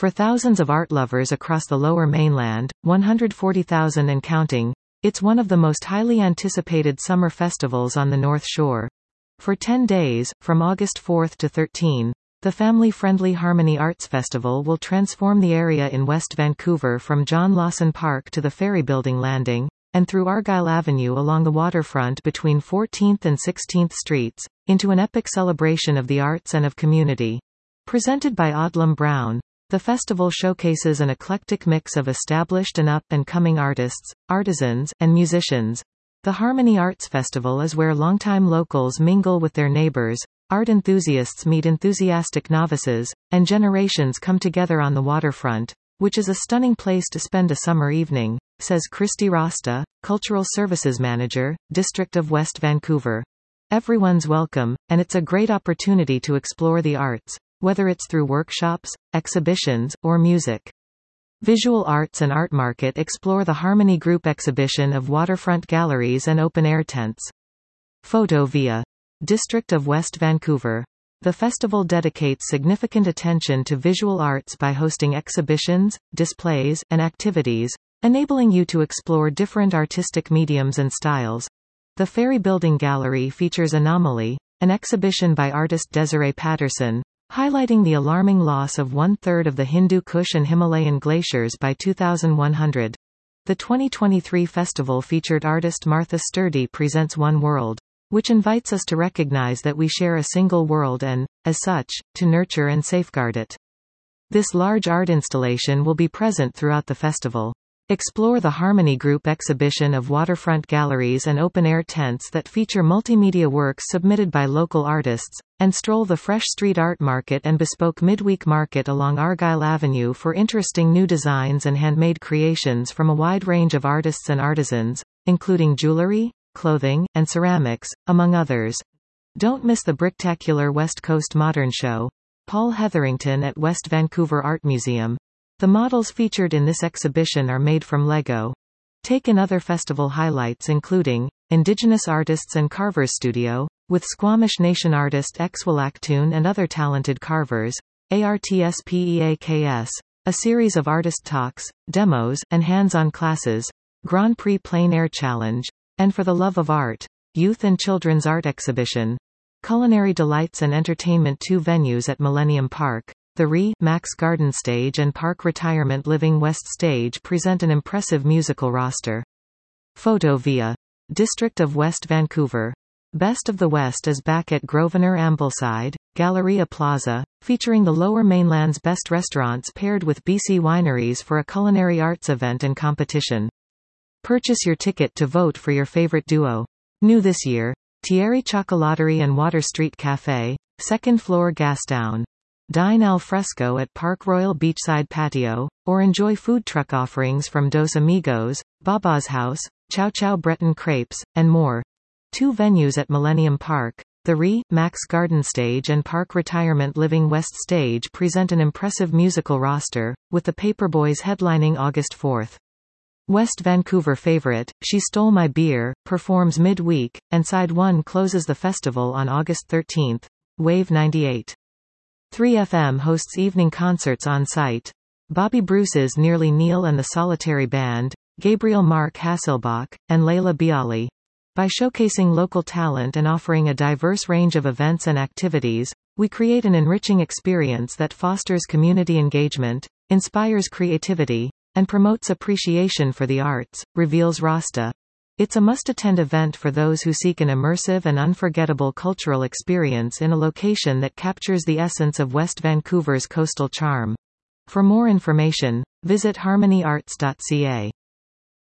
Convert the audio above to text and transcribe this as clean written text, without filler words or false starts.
For thousands of art lovers across the Lower Mainland, 140,000 and counting, it's one of the most highly anticipated summer festivals on the North Shore. For 10 days, from August 4 to 13, the family-friendly Harmony Arts Festival will transform the area in West Vancouver from John Lawson Park to the Ferry Building Landing, and through Argyle Avenue along the waterfront between 14th and 16th Streets, into an epic celebration of the arts and of community. Presented by Odlum Brown, the festival showcases an eclectic mix of established and up-and-coming artists, artisans, and musicians. The Harmony Arts Festival is where longtime locals mingle with their neighbors, art enthusiasts meet enthusiastic novices, and generations come together on the waterfront, which is a stunning place to spend a summer evening, says Christy Rasta, Cultural Services Manager, District of West Vancouver. Everyone's welcome, and it's a great opportunity to explore the arts, whether it's through workshops, exhibitions, or music. Visual Arts and Art Market explore the Harmony Group exhibition of waterfront galleries and open-air tents. Photo via District of West Vancouver. The festival dedicates significant attention to visual arts by hosting exhibitions, displays, and activities, enabling you to explore different artistic mediums and styles. The Ferry Building Gallery features Anomaly, an exhibition by artist Desiree Patterson, highlighting the alarming loss of one-third of the Hindu Kush and Himalayan glaciers by 2100. The 2023 festival featured artist Martha Sturdy presents One World, which invites us to recognize that we share a single world and, as such, to nurture and safeguard it. This large art installation will be present throughout the festival. Explore the Harmony Group exhibition of waterfront galleries and open-air tents that feature multimedia works submitted by local artists, and stroll the Fresh Street Art Market and Bespoke Midweek Market along Argyle Avenue for interesting new designs and handmade creations from a wide range of artists and artisans, including jewelry, clothing, and ceramics, among others. Don't miss the Bricktacular West Coast Modern Show. Paul Hetherington at West Vancouver Art Museum. The models featured in this exhibition are made from Lego. Take in other festival highlights including Indigenous Artists and Carvers Studio, with Squamish Nation artist Exwilactoon and other talented carvers, ARTSPEAKS, a series of artist talks, demos, and hands-on classes, Grand Prix Plein Air Challenge, and For the Love of Art, Youth and Children's Art Exhibition. Culinary delights and entertainment. 2 venues at Millennium Park. The Max Garden Stage and Park Retirement Living West Stage present an impressive musical roster. Photo via District of West Vancouver. Best of the West is back at Grosvenor Ambleside, Galleria Plaza, featuring the Lower Mainland's best restaurants paired with BC wineries for a culinary arts event and competition. Purchase your ticket to vote for your favorite duo. New this year, Thierry Chocolaterie and Water Street Café, 2nd floor Gastown. Dine al fresco at Park Royal Beachside Patio, or enjoy food truck offerings from Dos Amigos, Baba's House, Chow Chow Breton Crepes, and more. 2 venues at Millennium Park. The Max Garden Stage and Park Retirement Living West Stage present an impressive musical roster, with the Paperboys headlining August 4. West Vancouver favorite, She Stole My Beer, performs mid-week, and Side 1 closes the festival on August 13. Wave 98. 3FM hosts evening concerts on site. Bobby Bruce's Nearly Neil and the Solitary Band, Gabriel Mark Hasselbach, and Layla Bialy. By showcasing local talent and offering a diverse range of events and activities, we create an enriching experience that fosters community engagement, inspires creativity, and promotes appreciation for the arts, reveals Rasta. It's a must-attend event for those who seek an immersive and unforgettable cultural experience in a location that captures the essence of West Vancouver's coastal charm. For more information, visit harmonyarts.ca.